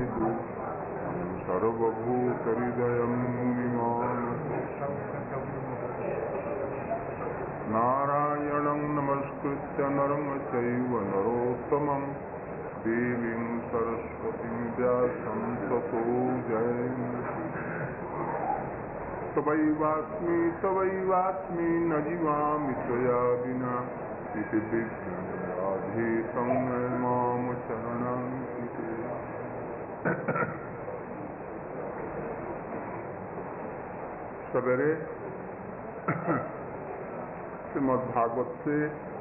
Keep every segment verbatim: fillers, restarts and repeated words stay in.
सर्वभूतहृदयं नारायणं नमस्कृत्य नरं चैव नरोत्तमं देवीं सरस्वतीं व्यासं ततो जयेत्। तवैवास्मि तवैवास्मि न जीवामि त्वया विना इति विज्ञानाधीतं मां शरणं सवेरे श्रीमद् भागवत से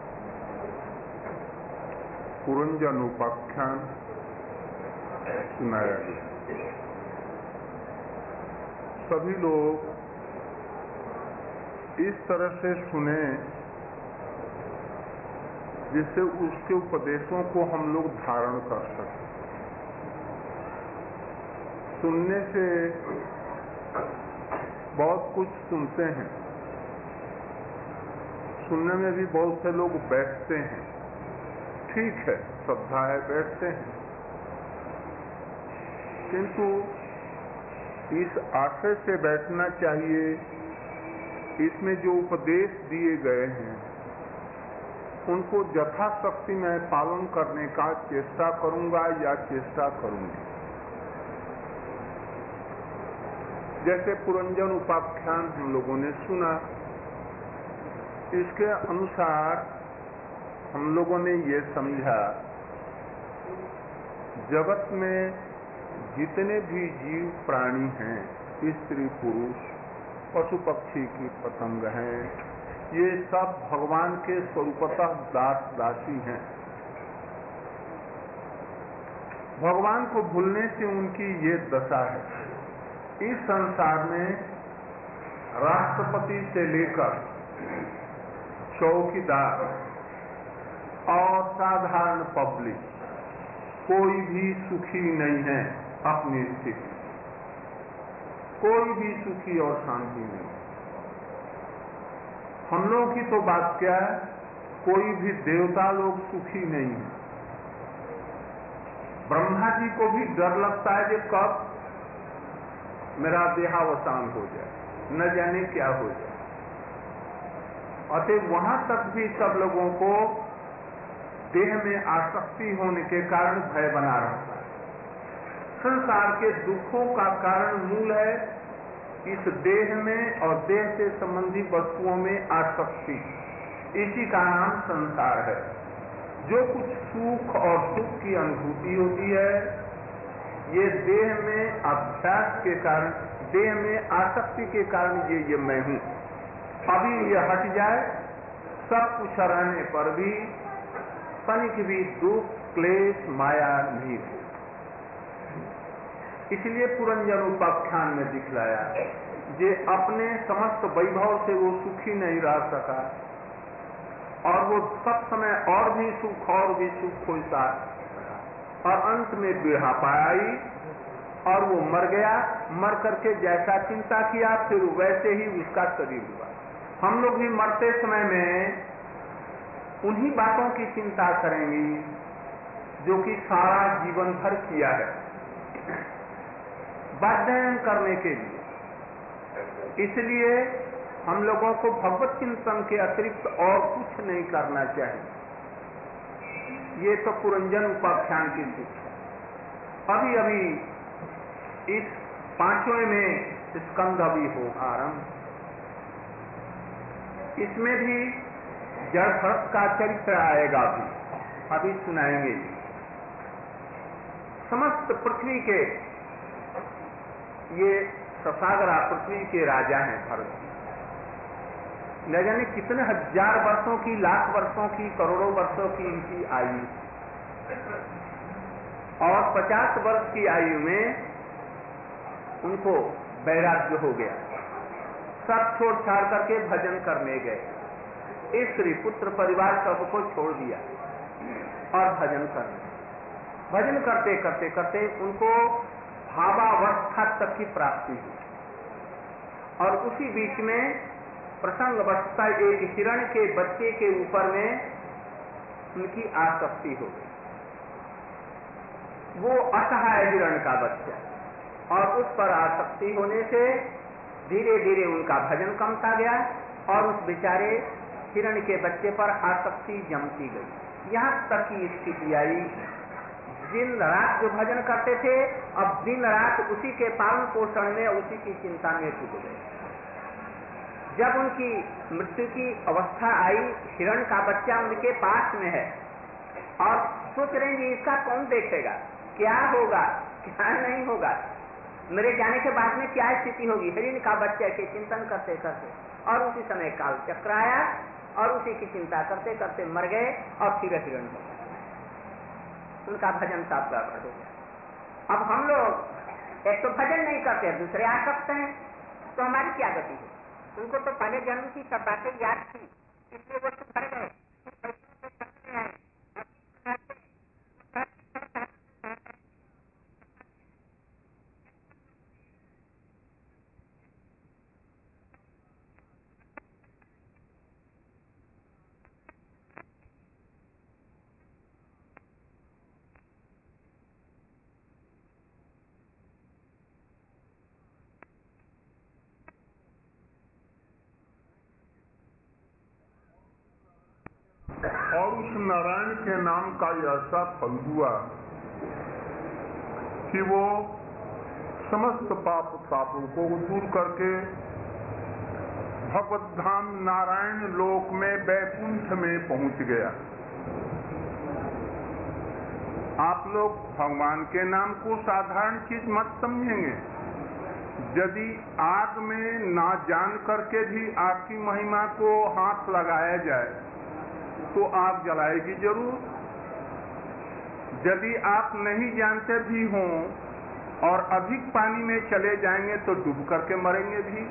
पुरंजन उपाख्यान सुनाया गया। सभी लोग इस तरह से सुने जिससे उसके उपदेशों को हम लोग धारण कर सकें। सुनने से बहुत कुछ सुनते हैं, सुनने में भी बहुत से लोग बैठते हैं, ठीक है, श्रद्धा है, बैठते हैं, किंतु इस आशय से बैठना चाहिए इसमें जो उपदेश दिए गए हैं उनको यथाशक्ति मैं पालन करने का चेष्टा करूंगा या चेष्टा करूंगी। जैसे पुरंजन उपाख्यान हम लोगों ने सुना, इसके अनुसार हम लोगों ने ये समझा जगत में जितने भी जीव प्राणी हैं, स्त्री पुरुष पशु पक्षी की पतंग हैं, ये सब भगवान के स्वरूपतः दास दासी हैं। भगवान को भूलने से उनकी ये दशा है। इस संसार में राष्ट्रपति से लेकर चौकीदार और साधारण पब्लिक कोई भी सुखी नहीं है अपनी स्थिति, कोई भी सुखी और शांति नहीं। हम लोगों की तो बात क्या है, कोई भी देवता लोग सुखी नहीं है। ब्रह्मा जी को भी डर लगता है कि कब मेरा देहावसान हो जाए, न जाने क्या हो जाए। अतः वहां तक भी सब लोगों को देह में आसक्ति होने के कारण भय बना रहता है। संसार के दुखों का कारण मूल है इस देह में और देह से संबंधी वस्तुओं में आसक्ति। इसी का नाम संसार है। जो कुछ सुख और सुख की अनुभूति होती है ये देह में अभ्यास के कारण, देह में आसक्ति के कारण ये ये मैं हूं। अभी ये हट जाए, सब कुछ रहने पर भी तनिक भी दुख क्लेश माया नहीं हो। इसलिए पुरंजन उपाख्यान में दिखलाया जे अपने समस्त वैभव से वो सुखी नहीं रह सका और वो सब समय और भी सुख और भी सुख खोजता और अंत में बुढ़ापा आई और वो मर गया। मर करके जैसा चिंता किया फिर वैसे ही उसका शरीर हुआ। हम लोग भी मरते समय में उन्हीं बातों की चिंता करेंगे जो कि सारा जीवन भर किया है, वाद्ययन करने के लिए। इसलिए हम लोगों को भगवत चिंतन के अतिरिक्त और कुछ नहीं करना चाहिए। ये तो पुरंजन उपाख्यान की शिक्षा। अभी अभी इस पांचवें में स्कंद अभी हो आरंभ। इसमें भी जड़भरत का चरित्र आएगा, भी अभी सुनाएंगे। समस्त पृथ्वी के ये ससागरा पृथ्वी के राजा हैं भरत। न जाने कितने हजार वर्षों की, लाख वर्षों की, करोड़ों वर्षों की इनकी आयु, और पचास वर्ष की आयु में उनको वैराग्य हो गया। सब छोड़ छाड़ करके भजन करने गए। स्त्री पुत्र परिवार सबको छोड़ दिया और भजन करने। भजन करते करते करते उनको भावावस्था तक की प्राप्ति हुई और उसी बीच में प्रसंगवशता एक हिरण के बच्चे के ऊपर में उनकी आसक्ति हो गई। वो असहाय हिरण का बच्चा, और उस पर आसक्ति होने से धीरे धीरे उनका भजन कमता गया और उस बेचारे हिरण के बच्चे पर आसक्ति जमती गई। यहाँ तक की स्थिति आई, दिन रात जो भजन करते थे, अब दिन रात उसी के पालन पोषण में, उसी की चिंता में डूब गए। जब उनकी मृत्यु की अवस्था आई, हिरण का बच्चा उनके पास में है और सोच रहे हैं इसका कौन देखेगा, क्या होगा क्या नहीं होगा, मेरे जाने के बाद में क्या स्थिति होगी। हिरण का बच्चा के चिंतन करते करते और उसी समय काल चक्र आया और उसी की चिंता करते करते मर गए और फिर हिरण हो गया, उनका भजन सब गड़बड़ हो गया। अब हम लोग एक तो भजन नहीं करते, दूसरे आ सकते हैं, तो हमारी क्या गति है? उनको तो पहले जन्म की सब बातें याद थी, इसलिए वो तो मर गए। और उस नारायण के नाम का ऐसा फल हुआ कि वो समस्त पाप तापों को दूर करके भगवत धाम नारायण लोक में वैकुंठ में पहुंच गया। आप लोग भगवान के नाम को साधारण चीज मत समझेंगे। यदि आग में ना जान करके भी आग की महिमा को हाथ लगाया जाए तो आग जलाएगी जरूर। यदि आप नहीं जानते भी हों और अधिक पानी में चले जाएंगे तो डूब करके मरेंगे भी।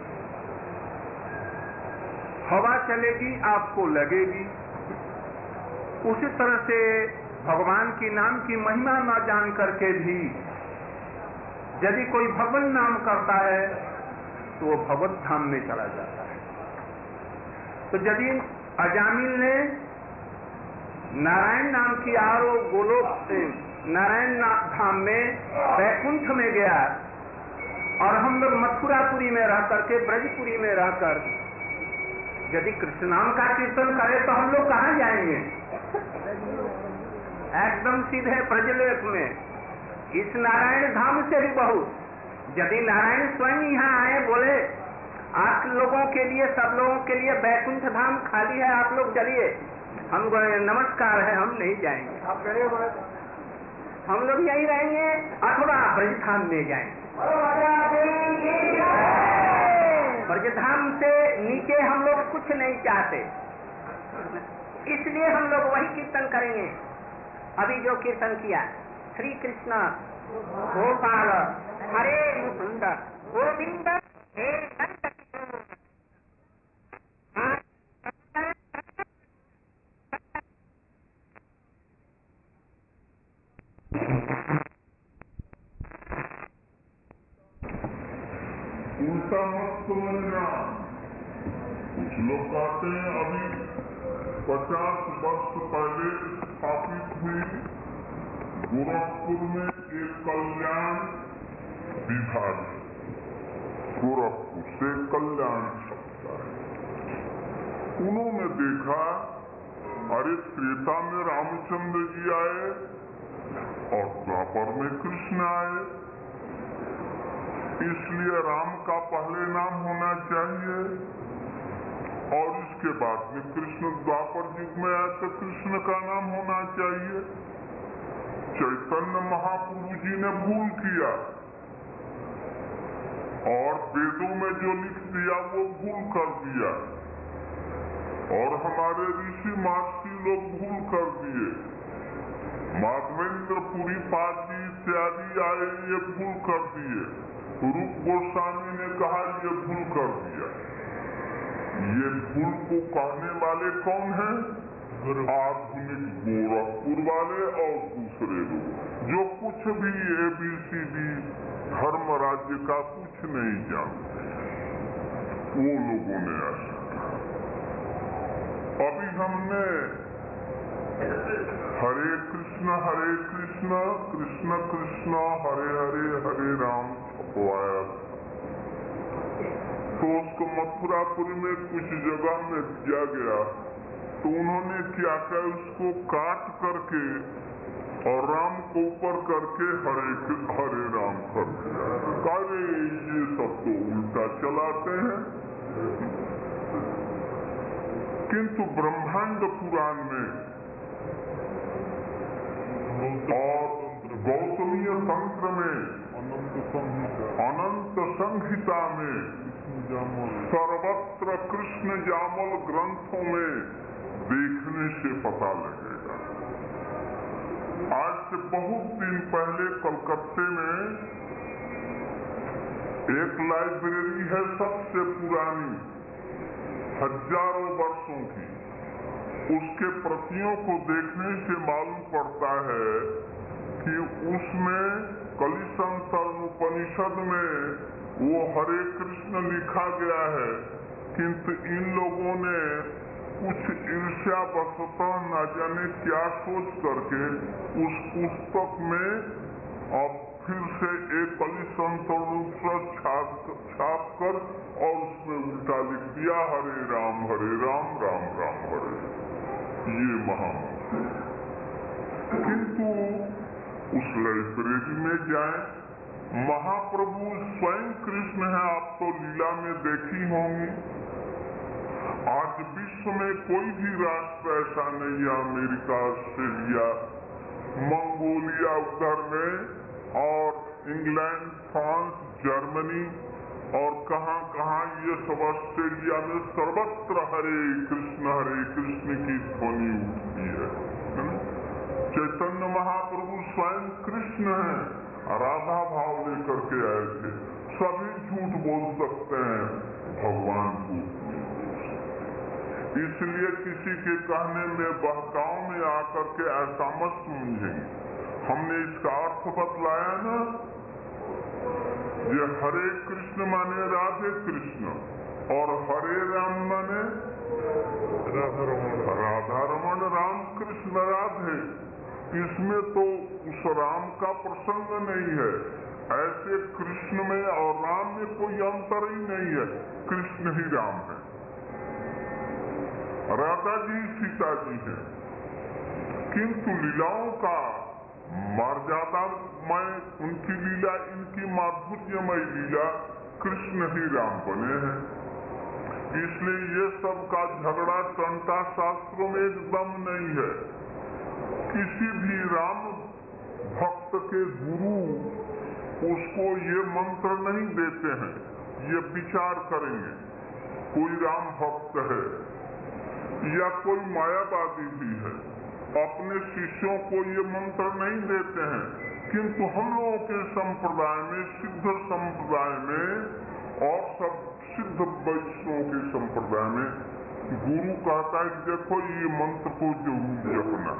हवा चलेगी आपको लगेगी। उसी तरह से भगवान की नाम की महिमा न जान करके भी यदि कोई भगवान नाम करता है तो वो भगवत धाम में चला जाता है। तो यदि अजामिल ने नारायण नाम की आरो गोलोक से नारायण धाम में वैकुंठ में गया और हम लोग मथुरापुरी में रह करके ब्रजपुरी में रहकर यदि कृष्ण नाम का कीर्तन करें तो हम लोग कहाँ जाएंगे? एकदम सीधे ब्रजलोक में, इस नारायण धाम से भी बहुत। यदि नारायण स्वयं यहाँ आए बोले आप लोगों के लिए, सब लोगों के लिए वैकुंठ धाम खाली है, आप लोग चलिए, हम नमस्कार है, हम नहीं जाएंगे, आप चलिए, हम लोग यही रहेंगे अथवा ब्रजधाम में जाएंगे। ब्रजधाम से नीचे हम लोग कुछ नहीं चाहते, इसलिए हम लोग वही कीर्तन करेंगे। अभी जो कीर्तन किया, श्री कृष्ण गोपाल हरे मुकुंद गोविंद हे नंद उल्टा मत समझना। कुछ लोग कहते हैं अभी पचास वर्ष पहले स्थापित हुई गोरखपुर में एक कल्याण विभाग, गोरखपुर से कल्याण छपता है। उन्होंने देखा अरे त्रेता में रामचंद्र जी आए और द्वापर में कृष्ण आए, इसलिए राम का पहले नाम होना चाहिए और इसके बाद में कृष्ण द्वापर युग में आए तो कृष्ण का नाम होना चाहिए। चैतन्य महाप्रभु जी ने भूल किया और वेदों में जो लिख दिया वो भूल कर दिया और हमारे ऋषि महर्षि लोग भूल कर दिए। माधवेंद्र पुरी पाद जी इत्यादि आए, ये भूल कर दिए। रूप गोस्वामी ने कहा ये भूल कर दिया। ये भूल को कहने वाले कौन हैं? आधुनिक गोरखपुर वाले और दूसरे लोग जो कुछ भी एबीसीडी धर्म राज्य का कुछ नहीं जानते, वो लोगों ने ऐसा कहा। अभी हमने हरे कृष्ण हरे कृष्ण कृष्ण कृष्ण हरे हरे हरे राम छपवाया। तो उसको मथुरापुरी में कुछ जगह में दिया गया, तो उन्होंने क्या किया, उसको काट करके और राम को ऊपर करके हरे हरे राम कर दिया। अरे ये सब तो उल्टा चलाते हैं। किंतु ब्रह्मांड पुराण में और गौतमीय तंत्र में अनंत संहिता में सर्वत्र कृष्ण जामल ग्रंथों में देखने से पता लगेगा। आज से बहुत दिन पहले कलकत्ते में एक लाइब्रेरी है, सबसे पुरानी, हजारों वर्षों की। उसके प्रतियों को देखने से मालूम पड़ता है कि उसमें कलिसंतरण उपनिषद में वो हरे कृष्ण लिखा गया है, किंतु इन लोगों ने कुछ ईर्ष्या वशतः न जाने क्या सोच करके उस पुस्तक में अब फिर से एक कलिसंतरण छाप छाप कर और उसमें उल्टा लिख दिया, हरे राम हरे राम राम राम हरे। ये महामंत्र। किंतु उस लाइब्रेरी में जाए, महाप्रभु स्वयं कृष्ण है, आप तो लीला में देखी होंगी। आज विश्व में कोई भी राष्ट्र ऐसा नहीं है, अमेरिका, ऑस्ट्रेलिया, मंगोलिया उधर में, और इंग्लैंड, फ्रांस, जर्मनी और कहाँ कहाँ ये सब, ऑस्ट्रेलिया में सर्वत्र हरे कृष्ण हरे कृष्ण की ध्वनि उठती है। चैतन्य महाप्रभु स्वयं कृष्ण है, राधा भाव लेकर के आए थे। सभी झूठ बोल सकते हैं, भगवान को। इसलिए किसी के कहने में बहकाव में आकर के ऐसा मत समझेंगे। हमने इसका अर्थ बतलाया ना, ये हरे कृष्ण माने राधे कृष्ण और हरे राम माने राधा रमण, राधा रमण, राम कृष्ण राधे। इसमें तो उस राम का प्रसंग नहीं है। ऐसे कृष्ण में और राम में कोई अंतर ही नहीं है, कृष्ण ही राम है, राधा जी सीता जी है। किंतु लीलाओं का मर्यादामय, उनकी लीला, इनकी माधुर्यमय लीला, कृष्ण ही राम बने हैं। इसलिए ये सब का झगड़ा टंटा शास्त्रों में एकदम नहीं है। किसी भी राम भक्त के गुरु उसको ये मंत्र नहीं देते हैं, ये विचार करेंगे। कोई राम भक्त है या कोई मायावादी भी है, अपने शिष्यों को ये मंत्र नहीं देते हैं। किंतु हम लोगों के संप्रदाय में, सिद्ध संप्रदाय में और सब सिद्ध वैष्णव के संप्रदाय में गुरु कहता है कि देखो ये मंत्र को जरूर जपना।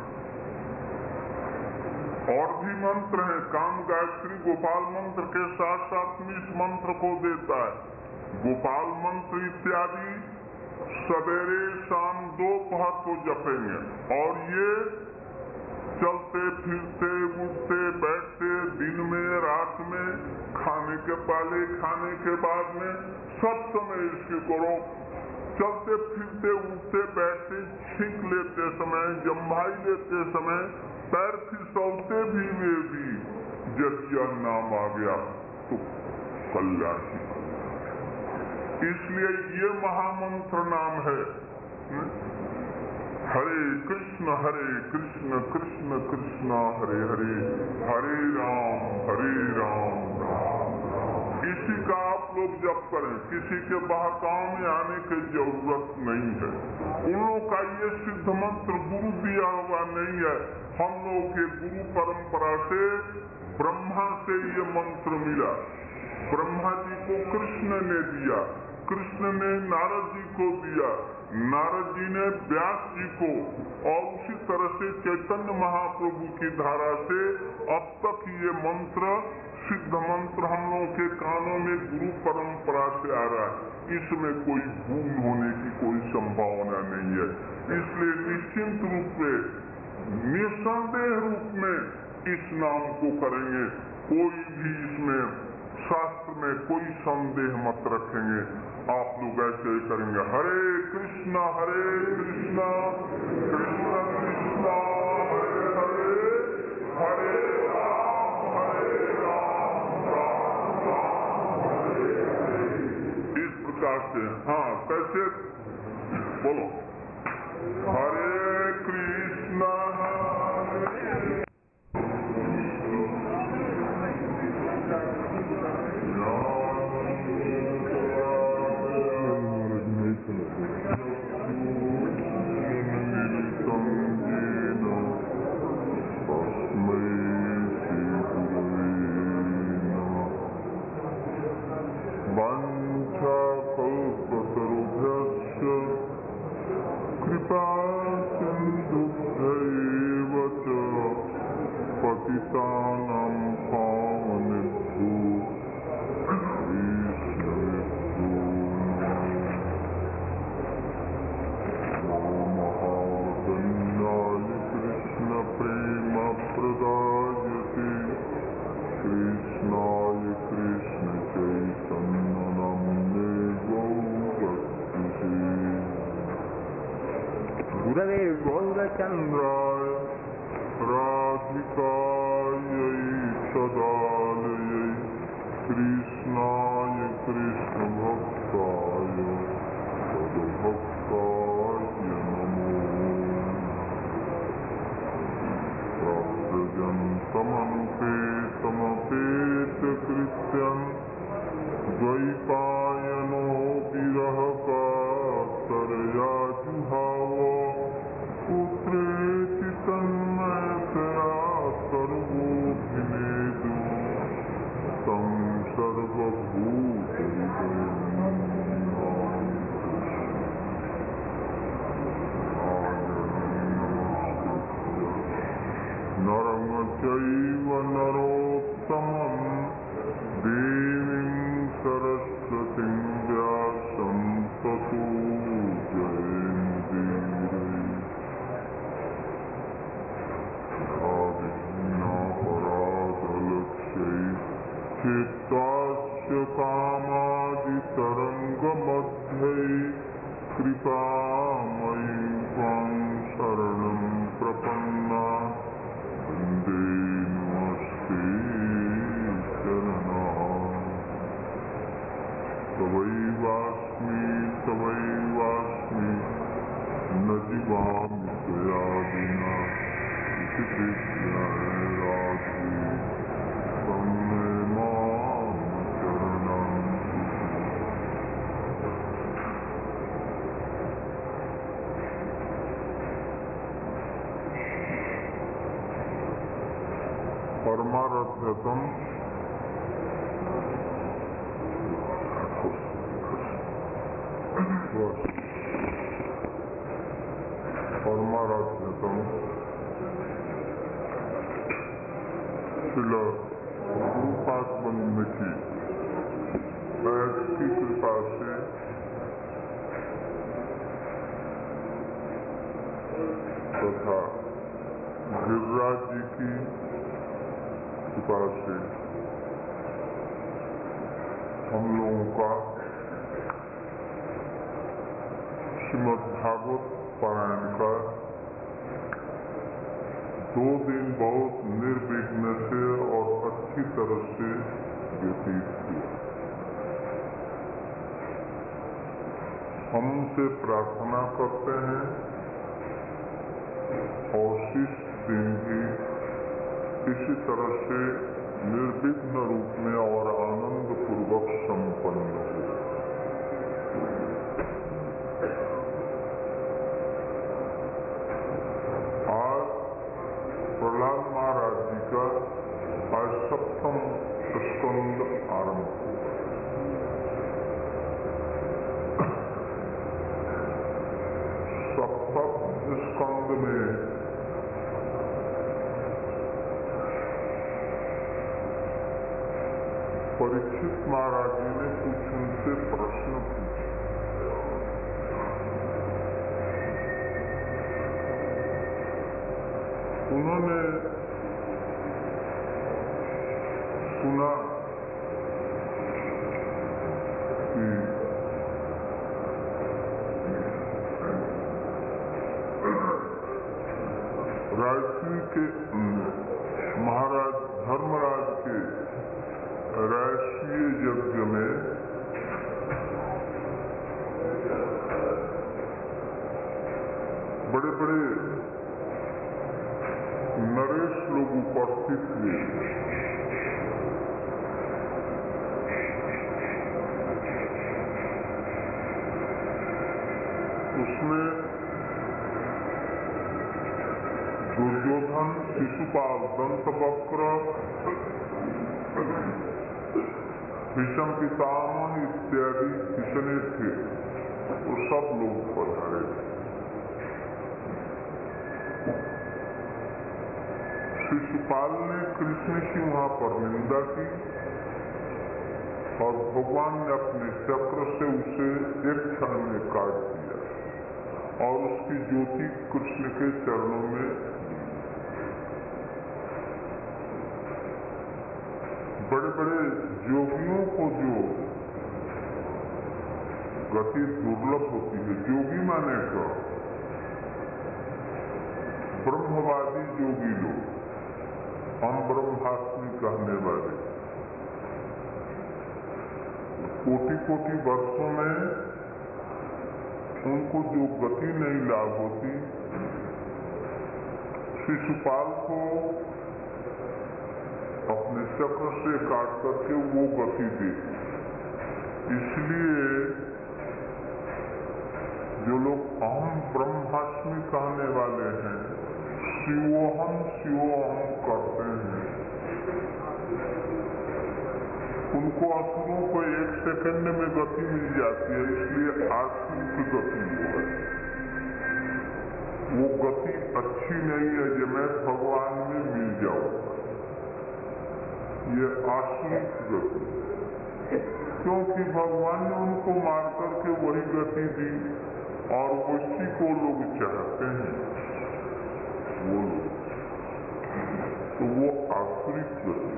और भी मंत्र है, काम गायत्री गोपाल मंत्र के साथ साथ में इस मंत्र को देता है। गोपाल मंत्र इत्यादि सवेरे शाम दोपहर को जपेंगे, और ये चलते फिरते उठते बैठते, दिन में रात में, खाने के पहले खाने के बाद में, सब समय इसके करो। चलते फिरते उठते बैठते, छींक लेते समय, जम्भाई लेते समय, पैर फिसलते भी में भी जब यह नाम आ गया तो कल्याण की। इसलिए ये महामंत्र नाम है, हरे कृष्ण हरे कृष्ण कृष्ण कृष्ण हरे हरे, हरे राम हरे राम राम राम। इसी का आप लोग जप करें, किसी के बहकाव में आने की जरूरत नहीं है। उन लोगों का ये सिद्ध मंत्र गुरु दिया हुआ नहीं है। हम लोग के गुरु परंपरा से ब्रह्मा से ये मंत्र मिला। ब्रह्मा जी को कृष्ण ने दिया, कृष्ण ने नारद जी को दिया, नारद जी ने व्यास जी को, और उसी तरह से चैतन्य महाप्रभु की धारा से अब तक ये मंत्र, सिद्ध मंत्र हम लोगों के कानों में गुरु परंपरा से आ रहा है। इसमें कोई भूल होने की कोई संभावना नहीं है। इसलिए निश्चिंत रूप से निसंदेह रूप में इस नाम को करेंगे, कोई भी इसमें शास्त्र में कोई संदेह मत रखेंगे। आप लोग ऐसे ही करेंगे, हरे कृष्णा हरे कृष्णा कृष्णा कृष्णा हरे हरे, हरे राम हरे राम राम राम हरे हरे। इस प्रकार से हाँ कैसे बोलो, हरे कृष्णा हरे पतितानां पावनेभ्यो महागण्याय कृष्ण प्रेम प्रदायते कृष्णाय कृष्ण चैतन्य नाम्ने गौरभक्तिः गुरवे गौरचन्द्राय राधिकायै सदालयै कृष्णाय कृष्ण भक्ताय तद्भक्ताय नमो। प्रव्रजन्तमनुपेतमपेतकृत्यं द्वैपायनो विरह कातरया जुहाव पुत्रेति तन्मयतया सर्वोऽभिनेदु तं सर्वभूतहृदयं नरं चैव नरोत्तमं देवीं सरस्वतीं व्यासं ततो जयन्तीरे। चित्तास्य कामादितरङ्गमध्ये कृपामयी त्वां शरणं प्रपन्ना वन्दे नमस्ते शरणाम्। तवैवास्मि तवैवास्मि न जीवामि त्वया विना इति कृष्णाय तन्मे मां शरणं। परमारध्यतम परमारध्यतम शिला रूपात्मन की की कृपा से तथा गिरिराज जी की कृपा से हम लोगों का श्रीमद् भागवत पारायण का दो दिन बहुत निर्विघ्न से और अच्छी तरह से व्यतीत हुआ। हम उनसे प्रार्थना करते हैं और इस दिन भी इसी तरह से निर्विघ्न रूप में और आनंद पूर्वक संपन्न हो। आज प्रहलाद महाराज जी का आज सप्तम स्कंद आरंभ हुआ। सप्तम स्कंद में परीक्षित महाराज जी ने कुछ उनसे प्रश्न पूछे। उन्होंने सुना कि राजश्री के महाराज धर्मराज के राष्ट्रीय यज्ञ में बड़े बड़े नरेश लोग उपस्थित हुए। उसमें दुर्योधन, शिशुपाल, दंतवक्र, भीष्म पितामह इत्यादि जितने थे वो सब लोग पधारे। शिशुपाल ने कृष्ण की वहां पर निंदा की और भगवान ने अपने चक्र से उसे एक क्षण में काट दिया और उसकी ज्योति कृष्ण के चरणों में। बड़े बड़े योगियों को जो गति दुर्लभ होती है, योगी माने का ब्रह्मवादी योगी लोग, हम ब्रह्मास्मि कहने वाले, कोटि कोटि वर्षों में उनको जो गति नहीं लाभ होती, शिशुपाल को अपने चक्र से काट करके वो गति दी। इसलिए जो लोग अहम ब्रह्मास्मि कहने वाले हैं, शिवोहम शिवोहम करते हैं, उनको असुरों को एक सेकंड में गति मिल जाती है। इसलिए आसुर की गति है, वो गति अच्छी नहीं है जो मैं भगवान में मिल जाऊंगा, ये आसुर की गति, क्योंकि भगवान ने उनको मार करके वही गति दी और उसी को लोग चाहते हैं, वो लोग, तो वो आसुरी गति।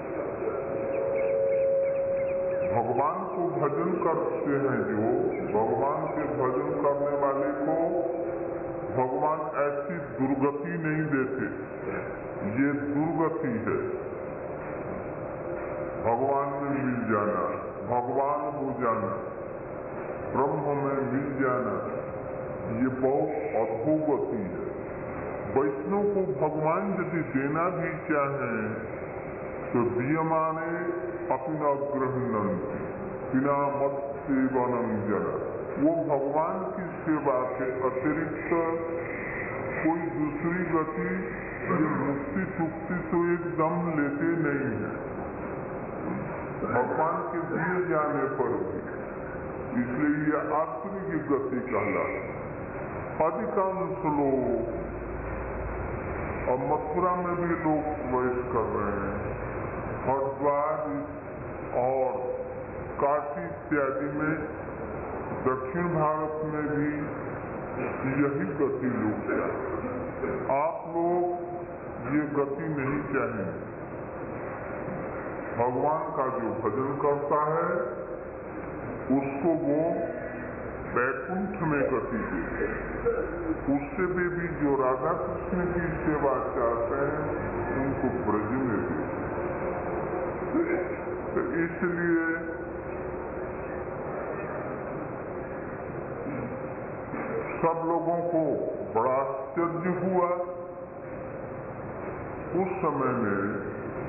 भगवान को भजन करते हैं जो, भगवान के भजन करने वाले को भगवान ऐसी दुर्गति नहीं देते, ये दुर्गति है। भगवान में मिल जाना, भगवान हो जाना, ब्रह्म में मिल जाना, ये बहुत अद्भुत गति है। वैष्णव को भगवान यदि देना भी चाहें तो दीयमाने अपना गृहणंती बिना मत सेवनं जन, वो भगवान की सेवा के अतिरिक्त कोई दूसरी गति, ये मुक्ति चुक्ति तो एकदम लेते नहीं है भगवान के दिए जाने पर भी। इसलिए ये आसुरी की गति कहलाती। अधिकांश लोग, और मथुरा में भी लोग प्रवेश कर रहे हैं, हरिद्वार और काशी इत्यादि में, दक्षिण भारत में भी यही गति लोग चाहते। आप लोग ये गति नहीं चाहेंगे। भगवान का जो भजन करता है उसको वो वैकुंठ में गति देते हैं। उससे भी, भी जो राधा कृष्ण की सेवा चाहते हैं उनको ब्रज में देते। तो इसलिए सब लोगों को बड़ा आश्चर्य हुआ। उस समय में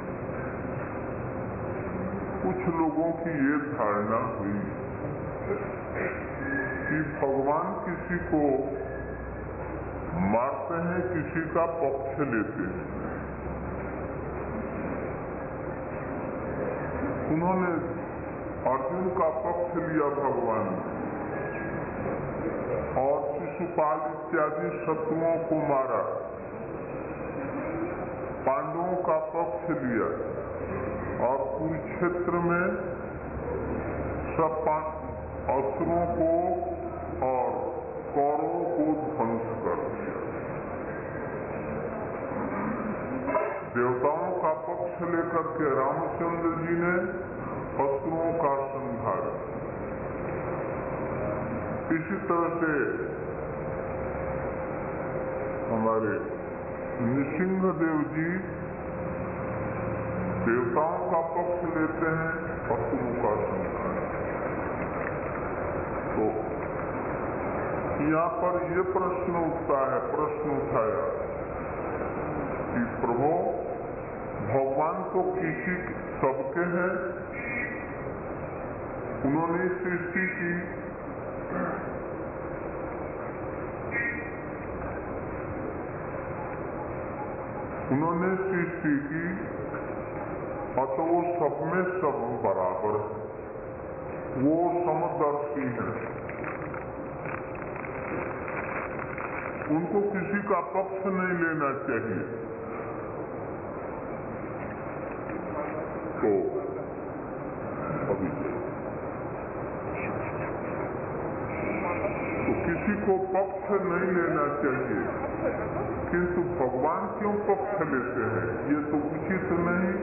कुछ लोगों की ये धारणा हुई कि भगवान किसी को मारते हैं, किसी का पक्ष लेते हैं। उन्होंने अर्जुन का पक्ष लिया भगवान ने और शिशुपाल इत्यादि शत्रुओं को मारा, पांडवों का पक्ष लिया और कुरुक्षेत्र में सब असुरों को और कौरवों को ध्वंस कर दिया। देवताओं का पक्ष लेकर के रामचंद्र जी ने असुरों का संहार। इसी तरह से हमारे नृसिंहदेव जी देवताओं का पक्ष लेते हैं, असुरों का संहार। तो यहाँ पर ये प्रश्न उठता है, प्रश्न उठाया कि प्रभु भगवान तो किसी सबके हैं, उन्होंने सृष्टि की, उन्होंने सृष्टि की, अतः वो सब में सब बराबर है, वो समदर्शी है, उनको किसी का पक्ष नहीं लेना चाहिए। तो अभी तो किसी को पक्ष नहीं लेना चाहिए, किंतु भगवान क्यों पक्ष लेते हैं, ये तो उचित नहीं।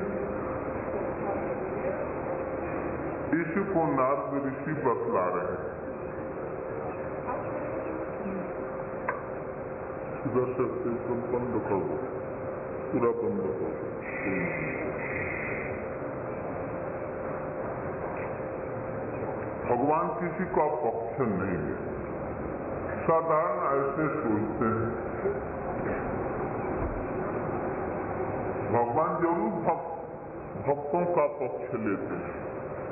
इसी को नारद ऋषि बतला रहे हैं। दर्शक से बंद कर दो, पूरा बंद कर दो। भगवान किसी का पक्ष नहीं है, साधारण ऐसे सोचते हैं। भगवान जरूर भक्त भक्तों का पक्ष लेते हैं।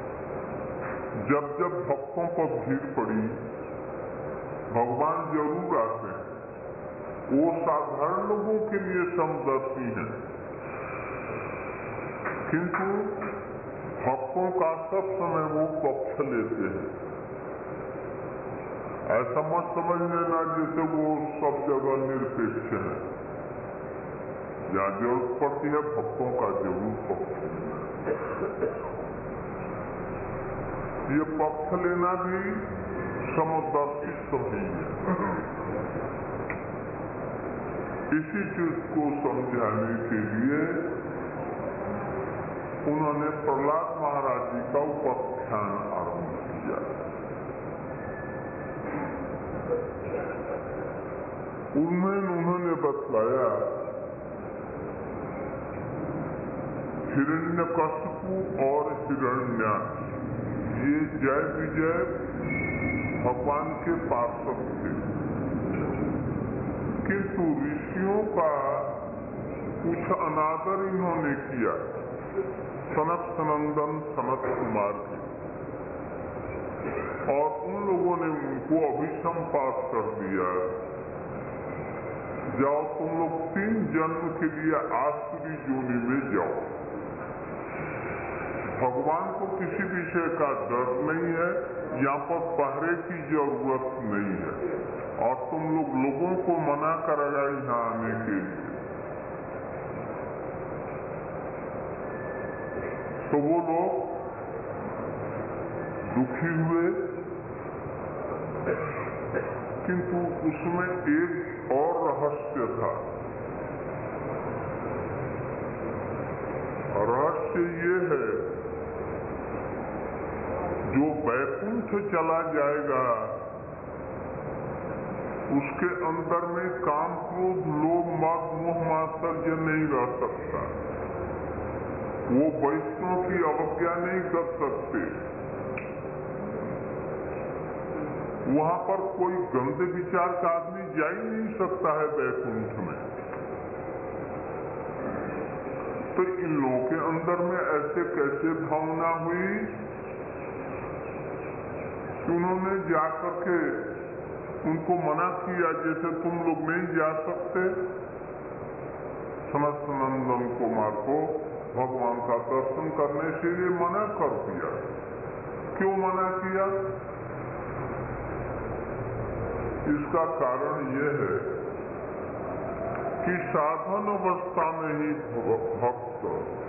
जब जब भक्तों पर भीड़ पड़ी, भगवान जरूर आते हैं। वो साधारण लोगों के लिए समदर्शी हैं, किंतु भक्तों का सब समय वो पक्ष लेते हैं। ऐसा मत समझ लेना जैसे वो सब जगह निरपेक्ष है। जहाँ जरूरत पड़ती है भक्तों का जरूर पक्ष लेना। ये पक्ष लेना भी समदर्शित्व ही है। इसी चीज को समझाने के लिए उन्होंने प्रहलाद महाराज जी का उपाख्यान आरंभ किया। उनमें उन्होंने बतलाया हिरण्यकशिपु और हिरण्याक्ष ये जय विजय भगवान के पार्षद थे, किंतु ऋषियों का कुछ अनादर इन्होंने किया। सनक सनंदन सनत कुमार के, और उन लोगों ने उनको अभिसंपात कर दिया। जाओ तुम लोग तीन जन्म के लिए आसुरी योनि में जाओ। भगवान को किसी विषय का डर नहीं है, यहाँ पर पहरे की जरूरत नहीं है, और तुम लोग लोगों को मना करेगा यहाँ आने के लिए। तो वो लोग दुखी हुए, किंतु उसमें एक और रहस्य था। रहस्य ये है, जो वैकुंठ चला जाएगा उसके अंदर में काम क्रोध लोभ मद मोह मात्सर्य नहीं रह सकता। वो वैष्णव की अवज्ञा नहीं कर सकते। वहां पर कोई गंदे विचार का आदमी जा ही नहीं सकता है वैकुंठ में। तो इन लोगों के अंदर में ऐसे कैसे भावना हुई कि उन्होंने जाकर के उनको मना किया, जैसे तुम लोग नहीं जा सकते। सनत सनंदन कुमार को भगवान का दर्शन करने से ये मना कर दिया। क्यों मना किया? इसका कारण ये है कि साधन अवस्था में ही भक्त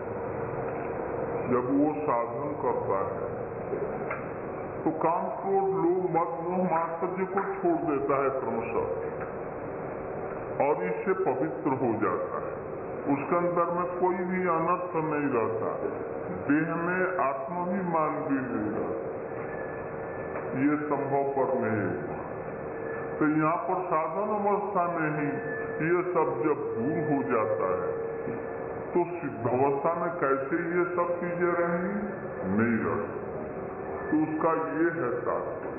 जब वो साधन करता है तो काम क्रोध लोभ मद मोह मात्सर्य को छोड़ देता है क्रमशः, और इससे पवित्र हो जाता है। उसके अंदर में कोई भी अनर्थ नहीं रहता, देह में आत्माभिमान भी नहीं रहता, ये संभव पर नहीं। तो यहाँ पर साधन अवस्था में ही ये सब जब दूर हो जाता है तो सिद्धावस्था में कैसे ये सब चीजें रहेंगी? नहीं रह। तो उसका ये है तात्पर्य।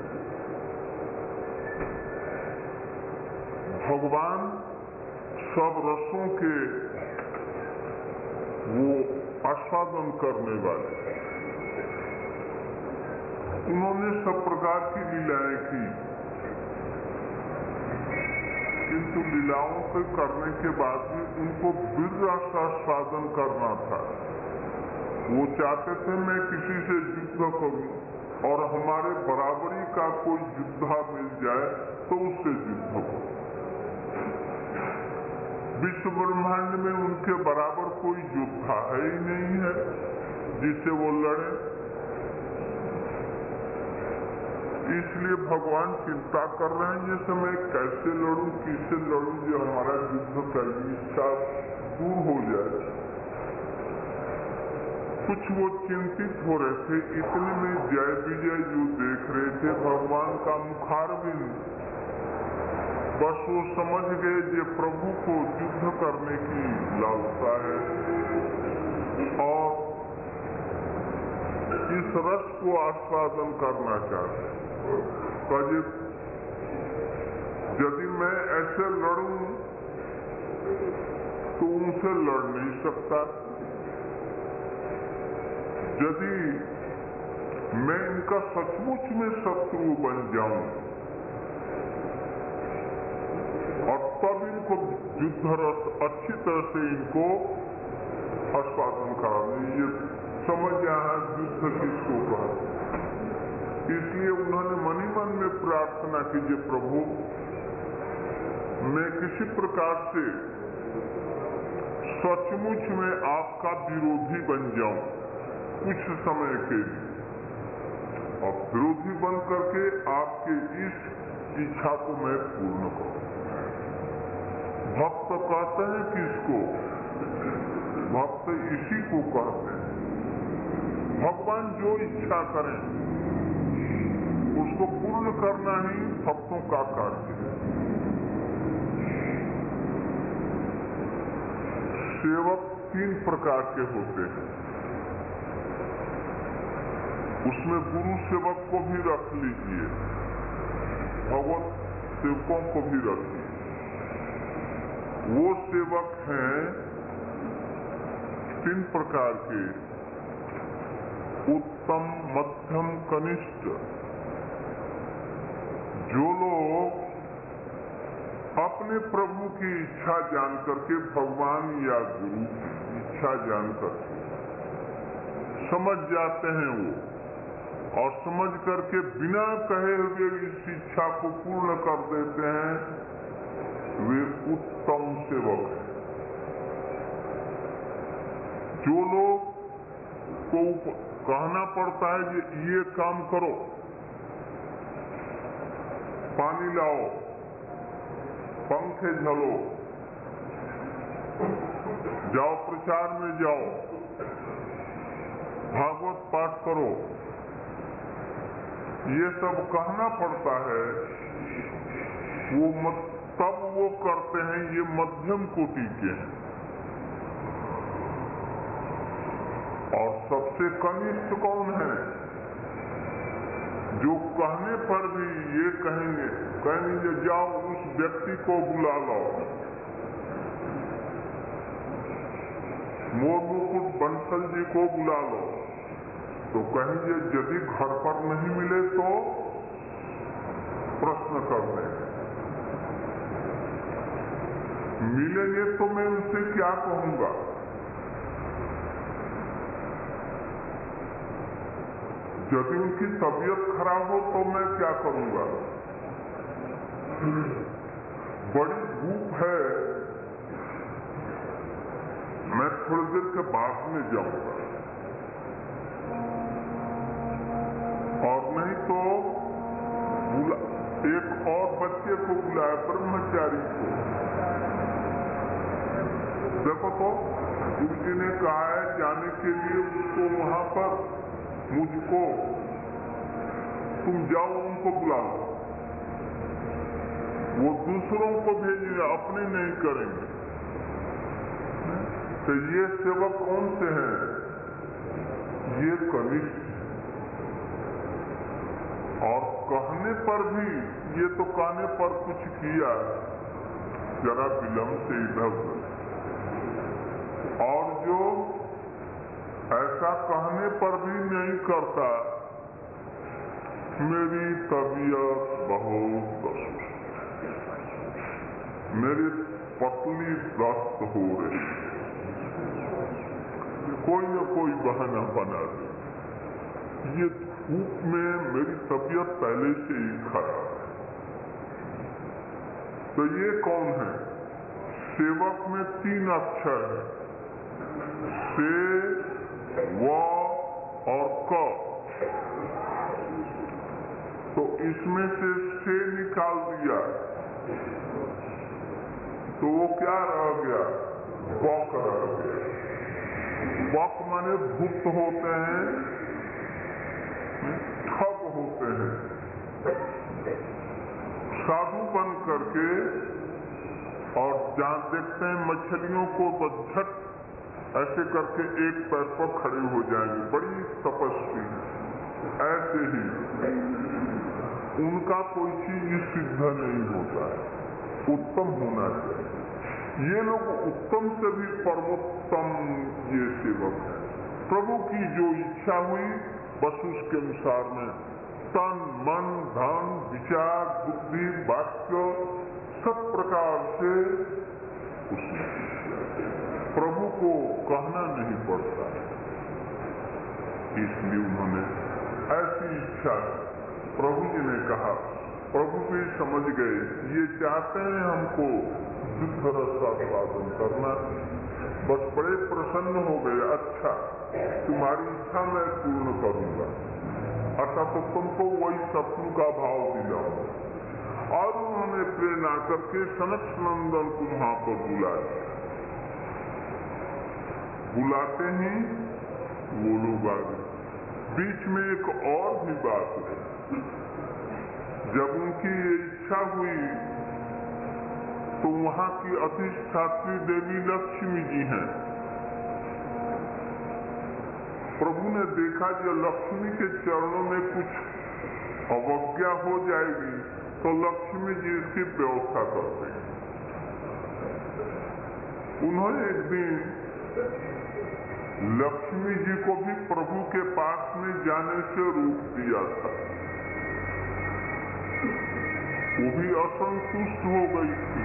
भगवान सब रसों के वो आस्वादन करने वाले, उन्होंने सब प्रकार की लीलाएं की, किंतु लीलाओं के करने के बाद भी उनको विरस आस्वादन करना था। वो चाहते थे मैं किसी से युद्ध करूं और हमारे बराबरी का कोई योद्धा मिल जाए तो उससे युद्ध करूं। विश्व ब्रह्मांड में उनके बराबर कोई योद्धा है ही नहीं है जिससे वो लड़े। इसलिए भगवान चिंता कर रहे हैं जैसे मैं कैसे लड़ूं, किससे लड़ूं जो हमारा युद्ध करने इच्छा दूर हो जाए। कुछ वो चिंतित हो रहे थे, इतने में जय विजय जो देख रहे थे भगवान का मुखारविंद, बस वो समझ गए कि प्रभु को युद्ध करने की लालसा है और इस रस को आस्वादन करना चाहते हैं। यदि मैं ऐसे लड़ूं तो उनसे लड़ नहीं सकता, यदि मैं इनका सचमुच में शत्रु बन जाऊं और तब इनको युद्ध रस अच्छी तरह से इनको आस्वादन कराना, ये समझ यहाँ युद्ध किसको कहा। इसलिए उन्होंने मनी मन में प्रार्थना कीजिए, प्रभु मैं किसी प्रकार से सचमुच में आपका विरोधी बन जाऊं कुछ समय के लिए और विरोधी बन करके आपके इस इच्छा को मैं पूर्ण करूं। भक्त कहते हैं किसको? भक्त इसी को कहते हैं। भगवान जो इच्छा करें उसको पूर्ण करना ही भक्तों का कार्य है। सेवक तीन प्रकार के होते हैं, उसमें गुरु सेवक को भी रख लीजिए, भगवत सेवकों को भी रखिए। वो सेवक हैं तीन प्रकार के, उत्तम, मध्यम, कनिष्ठ। जो लोग अपने प्रभु की इच्छा जान करके, भगवान या गुरु की इच्छा जान करके समझ जाते हैं वो और समझ करके बिना कहे हुए इस इच्छा को पूर्ण कर देते हैं, वे उत्तम सेवक हैं। जो लोग को कहना पड़ता है कि ये काम करो, पानी लाओ, पंखे झलो, जाओ प्रचार में जाओ, भागवत पाठ करो, ये सब कहना पड़ता है, वो मत, तब वो करते हैं, ये मध्यम कोटि के हैं। और सबसे कनिष्ठ कौन है? जो कहने पर भी ये कहेंगे, कहेंगे जाओ उस व्यक्ति को बुला लाओ, मोर मुकुट बंसल जी को बुला लो, तो कहेंगे यदि घर पर नहीं मिले तो प्रश्न कर देंगे, मिलेंगे तो मैं उनसे क्या कहूंगा? यदि उनकी तबीयत खराब हो तो मैं क्या करूंगा? बड़ी धूप है, मैं थोड़ी देर के बाद में जाऊंगा, और नहीं तो बुला, एक और बच्चे को बुलाया, ब्रह्मचारी को, देखो तो गुरु जी ने कहा है जाने के लिए उसको वहां पर मुझको तुम जाओ उनको बुलाओ, वो दूसरों को भेजेंगे, अपने नहीं करेंगे। तो ये सेवक कौन से हैं? ये कनिष्ठ। और कहने पर भी ये तो कहने पर कुछ किया जरा विलंब से इधर उधर, और जो ऐसा कहने पर भी नहीं करता, मेरी तबीयत बहुत सुस्त, मेरी पतली दस्त हो रही, कोई न कोई बहाना बना दे, ये धूप में मेरी तबीयत पहले से ही खराब है। तो ये कौन है? सेवक में तीन अक्षर है, से, व और क। तो इसमें से से निकाल दिया तो वो क्या रह गया? वक रह गया। वक माने धूर्त होते हैं, ठग होते हैं, साधु बन करके, और जहां देखते हैं मछलियों को तो झट ऐसे करके एक पैर पर खड़े हो जाएंगे, बड़ी तपस्वी है। ऐसे ही उनका कोई चीज सिद्ध नहीं होता है, उत्तम होना चाहिए। ये लोग उत्तम से भी परमोत्तम ये सेवक है। प्रभु की जो इच्छा हुई बस उसके अनुसार में तन, मन, धन, विचार, बुद्धि, वाक्य सब प्रकार से उसने प्रभु को कहना नहीं पड़ता, इसलिए उन्होंने ऐसी इच्छा, प्रभु जी ने कहा, प्रभु भी समझ गए ये चाहते हैं हमको शुद्ध रसास्वादन करना, बस बड़े प्रसन्न हो गए। अच्छा, तुम्हारी इच्छा मैं पूर्ण करूंगा, अच्छा तो तुमको वही सत्संग का भाव दिलाऊंगा। और उन्होंने प्रेरणा करके सनक नंदन को वहां पर बुलाया। बुलाते ही वो लोग आ गए। बीच में एक और भी बात है, जब उनकी ये इच्छा हुई तो वहां की अधिष्ठात्री देवी लक्ष्मी जी हैं। प्रभु ने देखा कि लक्ष्मी के चरणों में कुछ अवज्ञा हो जाएगी तो लक्ष्मी जी इसकी व्यवस्था करते हैं। उन्होंने एक दिन लक्ष्मी जी को भी प्रभु के पास में जाने से रोक दिया था। वो भी असंतुष्ट हो गई थी।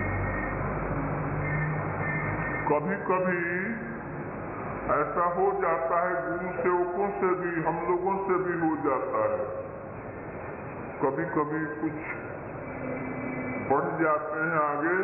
कभी कभी ऐसा हो जाता है, गुरु सेवकों से भी, हम लोगों से भी हो जाता है। कभी कभी कुछ बढ़ जाते हैं आगे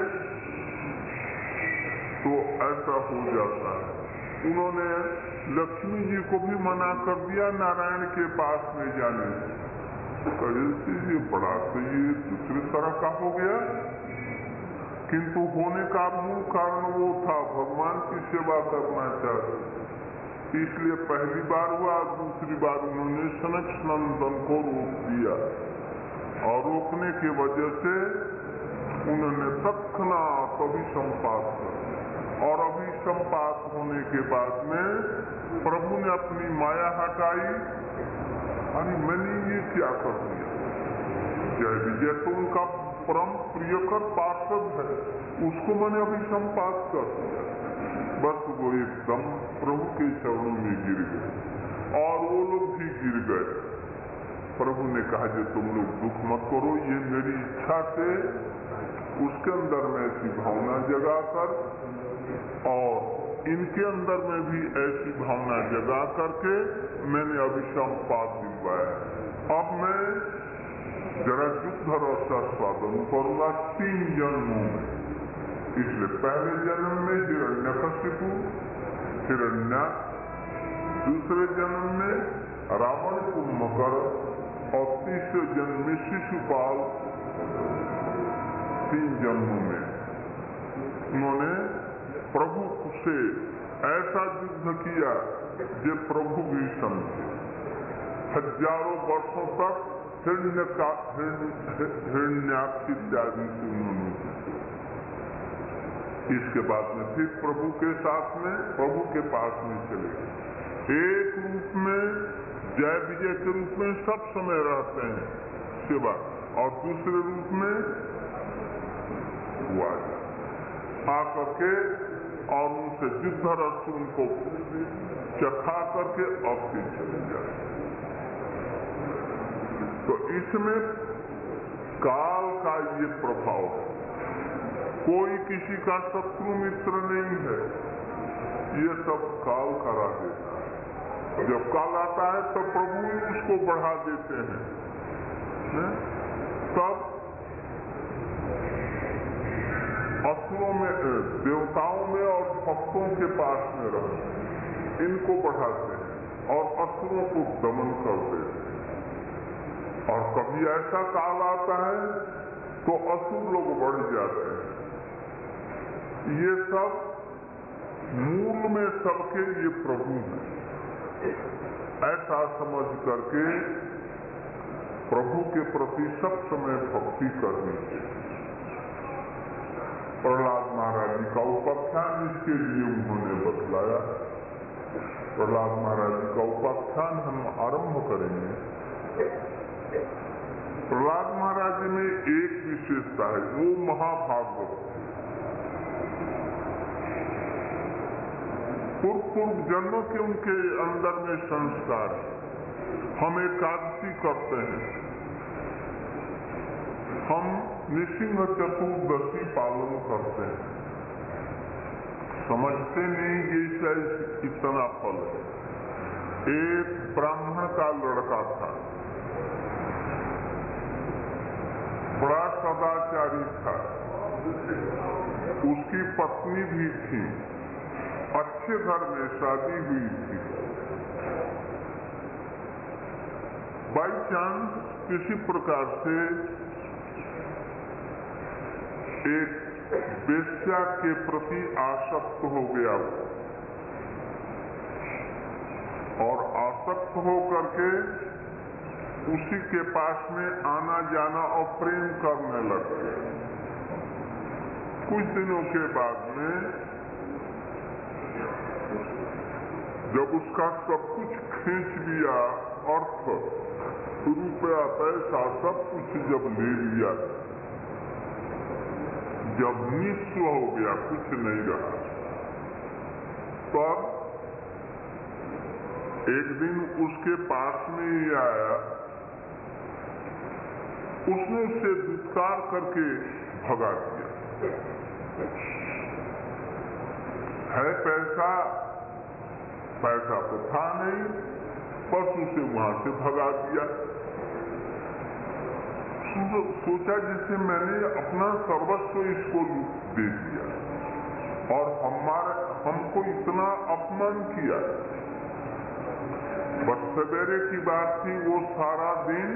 तो ऐसा हो जाता है। उन्होंने लक्ष्मी जी को भी मना कर दिया नारायण के पास में जाने से। कैसे ये बड़ा तो ये दूसरी तरह का हो गया, किंतु होने का मूल कारण वो था भगवान की सेवा करना चाहते, इसलिए पहली बार हुआ, दूसरी बार उन्होंने सनक नंदन को रोक दिया, और रोकने की वजह से उन्होंने तत्क्षणात अभिसंपात कर, और अभिसंपात होने के बाद में प्रभु ने अपनी माया हटाई। अरे मैंने ये क्या कर दिया? जय विजय तो उनका परम प्रियकर पार्षद है, उसको मैंने अभिसंपात कर दिया। बस वो एकदम प्रभु के चरणों में गिर गए, और वो लोग भी गिर गए। प्रभु ने कहा जो तुम लोग दुख मत करो, ये मेरी इच्छा से उसके अंदर में ऐसी भावना जगा कर और इनके अंदर में भी ऐसी भावना जगा करके मैंने अभिसंपात दिलवाया। अब मैं जरा युद्ध रसास्वादन करूंगा तीन जन्मों में। इसलिए पहले जन्म में हिरण्यकशिपु, हिरण्याक्ष, दूसरे जन्म में रावण कुंभकर्ण, और तीसरे जन्म में शिशुपाल। तीन जन्मों में उन्होंने प्रभु से ऐसा युद्ध किया जो प्रभु भी समझे। हजारों वर्षों तक हिरण्य का हिरण्याक्ष इत्यादि से उन्होंने, इसके बाद में फिर प्रभु के साथ में प्रभु के पास में चले गए। एक रूप में जय विजय के रूप में सब समय रहते हैं सेवा, और दूसरे रूप में हुआ आकर के और उनसे युद्ध रस उनको चखा करके अब फिर चले जाए। तो इसमें काल का ये प्रभाव है। कोई किसी का शत्रु मित्र नहीं है, ये सब काल करा देता है। जब काल आता है तो प्रभु ही उसको बढ़ा देते हैं, है? तब असुरों में, देवताओं में और भक्तों के पास में रह इनको बढ़ाते हैं और असुरों को दमन कर देते हैं। और कभी ऐसा काल आता है तो असुर लोग बढ़ जाते हैं। ये सब मूल में सबके लिए प्रभु हैं, ऐसा समझ करके प्रभु के प्रति सब समय भक्ति करनी चाहिए। प्रहलाद महाराज जी का उपाख्यान इसके लिए उन्होंने बतलाया। प्रहलाद महाराज जी का उपाख्यान हम आरंभ करेंगे। प्रहलाद महाराज जी में एक विशेषता है, वो महाभागवत पूर्व पूर्व जन्मों के उनके अंदर में संस्कार। हम एकादशी करते हैं, हम नृसिंह चतुर्दशी पालन करते हैं, समझते नहीं कि इसका इतना फल है। एक ब्राह्मण का लड़का था, बड़ा सदाचारी था, उसकी पत्नी भी थी, अच्छे घर में शादी हुई थी। बाई चांस किसी प्रकार से एक वेश्या के प्रति आसक्त हो गया और आसक्त हो करके उसी के पास में आना जाना और प्रेम करने लग गया। कुछ दिनों के बाद में जब उसका सब कुछ खींच लिया, अर्थ रुपया पैसा सब कुछ जब ले लिया, जब निस्व हो गया, कुछ नहीं रहा, तब एक दिन उसके पास में ही आया, उसने उसे दुत्कार करके भगा दिया। है पैसा, पैसा तो था नहीं, बस उसे वहां से भगा दिया। सोचा जैसे मैंने अपना सर्वस्व इसको दे दिया और हमारे हमको इतना अपमान किया। बस सवेरे की बात थी, वो सारा दिन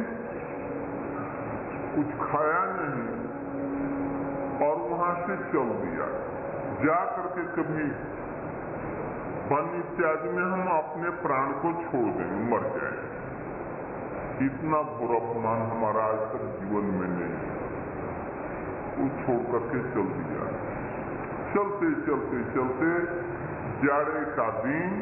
कुछ खाया नहीं और वहां से चल दिया। जा करके कभी वन इत्यादि में हम अपने प्राण को छोड़ देंगे, मर जाए, इतना घोर अपमान हमारा आज तक जीवन में नहीं। वो छोड़ करके चल दिया। चलते चलते चलते जाड़े का दिन,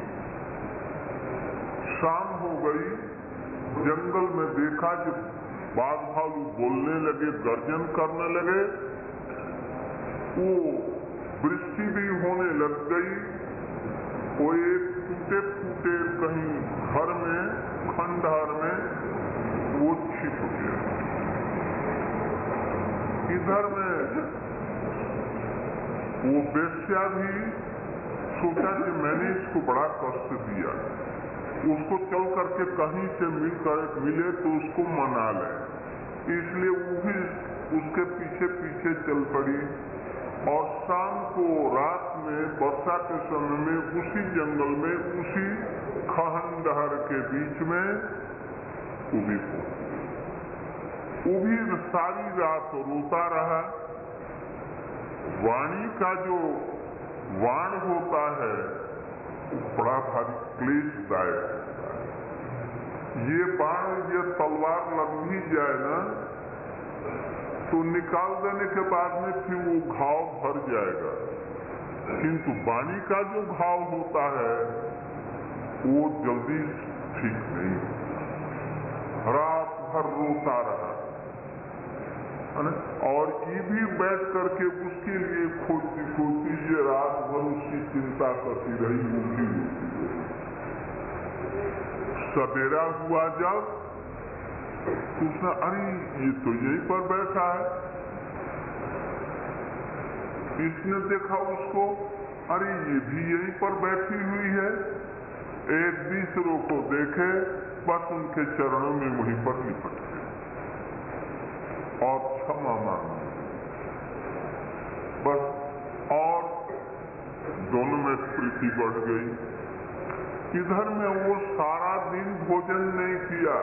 शाम हो गई। जंगल में देखा कि बाघ भालू बोलने लगे, गर्जन करने लगे। वो वृष्टि भी होने लग गई। वो एक टूटे फूटे कहीं घर में, खंडहर में वो छिप गया। इधर में वो वेश्या भी सोचा कि मैंने इसको बड़ा कष्ट दिया, उसको चल करके कहीं से मिल कर मिले तो उसको मना ले, इसलिए वो भी उसके पीछे पीछे चल पड़ी। और शाम को, रात में, वर्षा के समय में उसी जंगल में, उसी खंडहर के बीच में वो भी वो भी सारी रात रोता रहा। वाणी का जो वाण होता है बड़ा भारी क्लेशदायक होता है। ये बाण ये तलवार लग भी जाए ना तो निकाल देने के बाद में फिर वो घाव भर जाएगा, किंतु वाणी का जो घाव होता है वो जल्दी ठीक नहीं होता। रात भर रोता रहा और ये भी बैठ करके उसके लिए खोजती खोजती ये रात भर उसकी चिंता करती रही, उठी उठी सवेरा हुआ जब तो उसने अरे ये तो यहीं पर बैठा है। इसने देखा उसको, अरे ये भी यहीं पर बैठी हुई है। एक दूसरों को देखे बस उनके चरणों में वहीं पर लिपट गए और क्षमा मांगा बस, और दोनों में प्रीति बढ़ गई। इधर में वो सारा दिन भोजन नहीं किया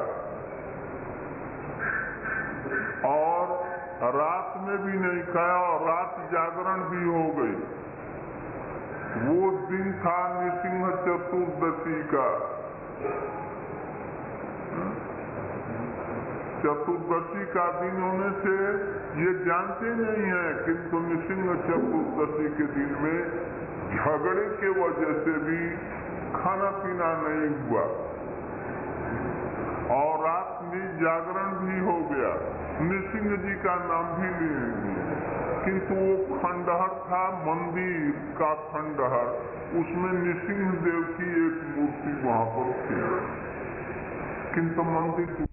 और रात में भी नहीं खाया और रात जागरण भी हो गई। वो दिन था नृसिंह चतुर्दशी का। चतुर्दशी का दिन होने से ये जानते नहीं है, किंतु नृसिंह चतुर्दशी के दिन में झगड़े के वजह से भी खाना पीना नहीं हुआ और रात में जागरण भी हो गया। नृसिंह जी का नाम भी लेंगे, किंतु वो खंडहर था, मंदिर का खंडहर, उसमें नृसिंह देव की एक मूर्ति वहां पर थी, किंतु मंदिर